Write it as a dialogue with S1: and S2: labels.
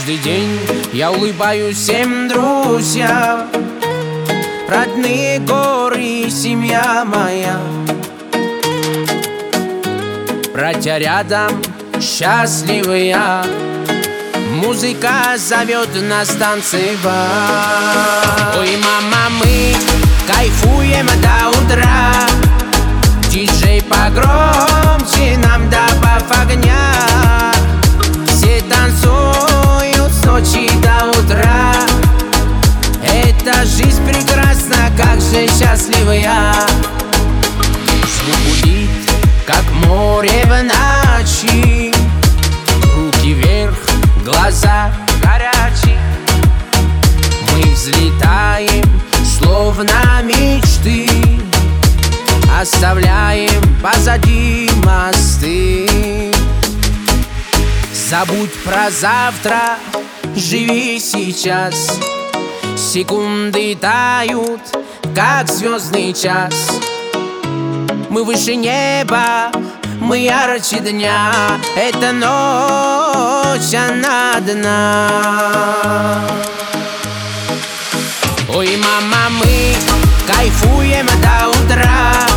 S1: Каждый день я улыбаюсь всем друзьям, родные горы, семья моя. Братья рядом, счастливый я. Музыка зовет нас танцевать. Ой, мама, мы кайфуем до утра. Диджей погромче, нам добавь огня. Все танцуют с ночи до утра. Эта жизнь прекрасна, как же счастлив я. Звук гудит, как море в ночи. Руки вверх, глаза горячие. Мы взлетаем, словно мечты. Оставляем позади мосты. Забудь про завтра, живи сейчас. Секунды тают, как звездный час. Мы выше неба, мы ярче дня. Эта ночь, она одна. Ой, мама, мы кайфуем до утра.